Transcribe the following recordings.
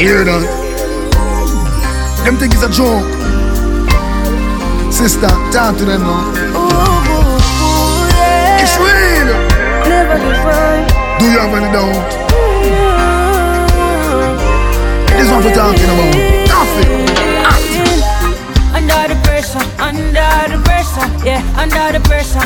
Hear that? Them think it's a joke. Sister, talk to them now. Yeah. It's real. Never divine. Do you have any doubt? This one we're talking about. Nothing. Under the pressure, yeah, under the pressure.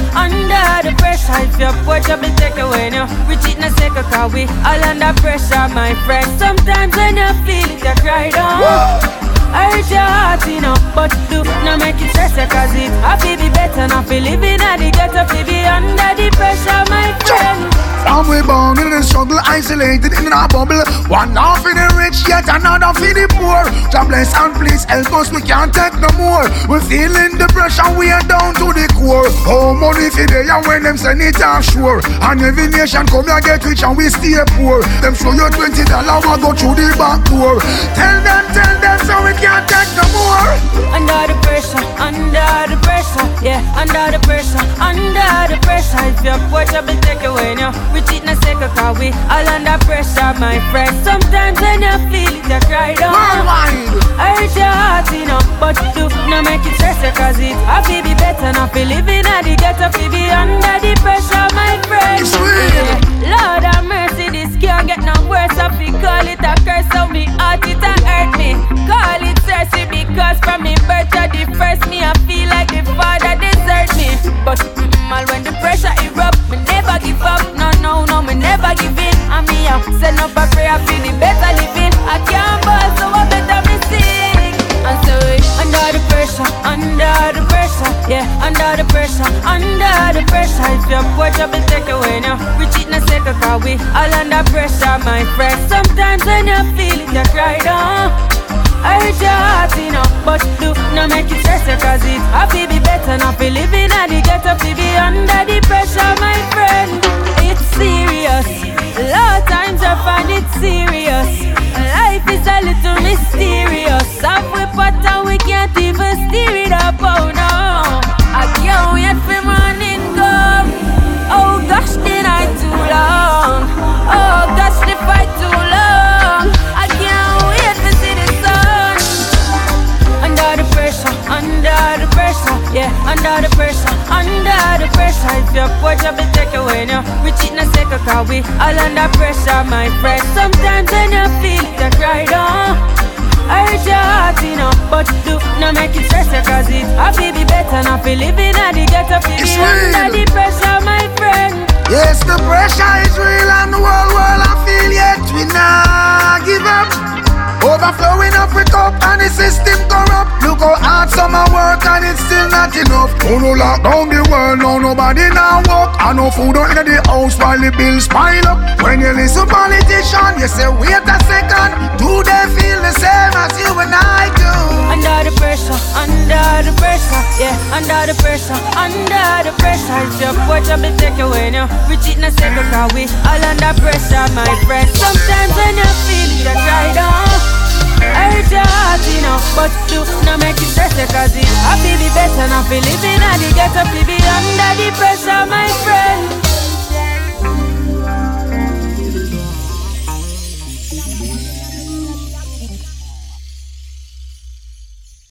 If your porch up, take away now. We cheat na second cause we all under pressure, my friend. Sometimes when you feel it, you cry down. I hurt your heart, you know, but do not make it stress, cause it I feel be better, not feel living at the ghetto, feel be under the pressure, my friend. And we born in the struggle, isolated in a bubble. One half for the rich, yet another for the poor. God bless and please help us, we can't take no more. We're feeling the pressure, we are down to the core. Oh, money for the and when them send it offshore. And every nation come here get rich and we stay poor. Them show you $20, we go through the back door. Tell them, so we can't take no more. Under the pressure, yeah, under the pressure. If your porch up, take away now. We cheat na second cause we all under pressure, my friend. Sometimes when you feel it, you cry down. Worldwide. I hurt your heart, you know, but do not make it stress, cause it I feel be better, not feel living at the ghetto, feel be under the pressure, my friend. It's real. Yeah. Lord have mercy, this can't get no worse. I feel call it a curse, so me heart it a hurt me. Call it thirsty because from me birth to the first me I feel like the father desert me. But all when the pressure erupt, me never give up. No, me never give in. And me up, send up a prayer for the better living. I can't ball, so I better me sing. And so under the pressure, yeah, under the pressure. If your porch up, take away now. We cheat na second cause we all under pressure, my friend. Sometimes when you feel it, you cry down. I hurt your heart, you know, but do not make it stress, cause it I feel be better, not feel living at the ghetto, feel be under the pressure, my friend. It's serious, a lot of times I find it serious. Life is a little mysterious. Half we pot and we can't even steer it up, oh no. I can't wait for morning come. Oh gosh, the night too long. Oh gosh, the fight too long. I can't wait to see the sun. Under the pressure, yeah, under the pressure. If your porch up, take away now. We cheat na second cause we all under pressure, my friend. Sometimes when you feel it, you cry down. I hurt your heart, you know, but do not make it stress, cause it I feel be better, not feel living at the ghetto, feel be under the pressure, my friend. Yes, the pressure is real and the whole world I feel, yet we not give up. Overflowing up with cup and the system corrupt. Look how hard summer work and it's still not enough. Oh no, lock down the world, no nobody now walk. I no food out in the house while the bills pile up. When you listen politician, you say wait a second. Do they feel the same as you and I do? Under the pressure, yeah, under the pressure. If your porch up, take away now. We cheat na second cause we all under pressure, my friend. Sometimes when you feel it, you cry down. I hurt your heart, you know, but do not make it stress, cause it I feel be better, not feel living at the ghetto, feel be under the pressure, my friend.